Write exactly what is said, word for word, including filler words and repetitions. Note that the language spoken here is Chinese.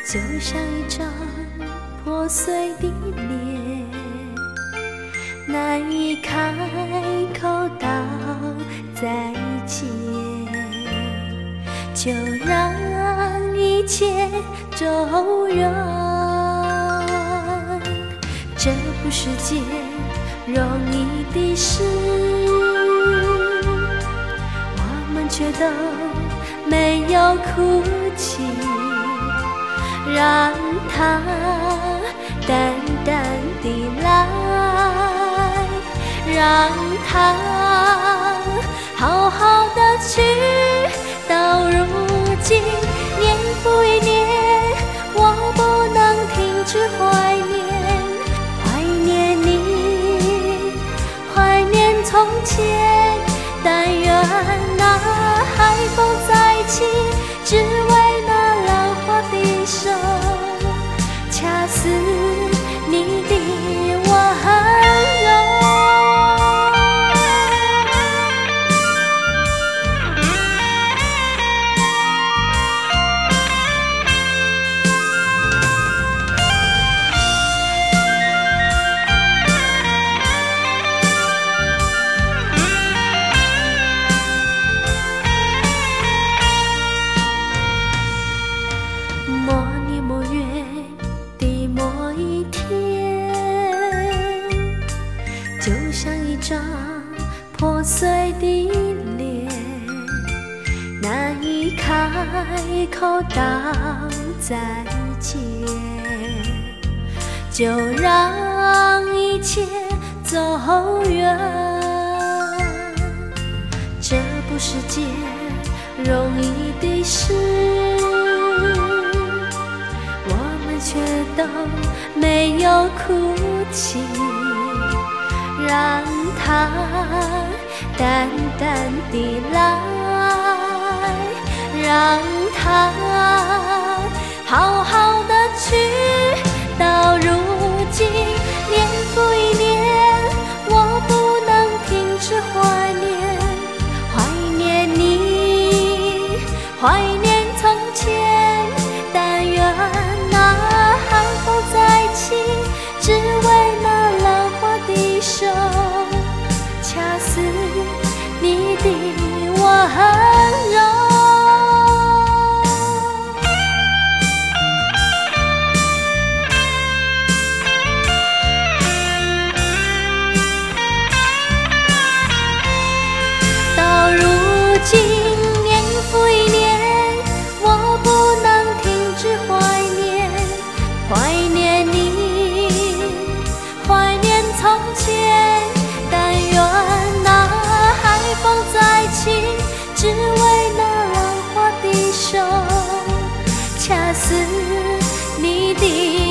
就像一张破碎的脸，难以开口道再见，就让一切走远。这不是件容易的事，我们却都没有哭泣，让它淡淡地来，让它好好的去。到如今年复一年，我不能停止怀念，怀念你，怀念从前。但愿那海风再起，只为那浪花的手，恰似你的温柔。就像一张破碎的脸，难以开口道再见，就让一切走远。这不是件容易的事，我们却都没有哭泣，让它淡淡地来，让它好好的去。到如今年复一年，我不能停止怀念，怀念你，怀念从前。但愿那海风再起，只为那浪花的手，恰似你的温柔。到如今年复一年，我不能停止怀念，怀念你，怀念从前。但愿那海风再起，只为那浪花的手，恰似你的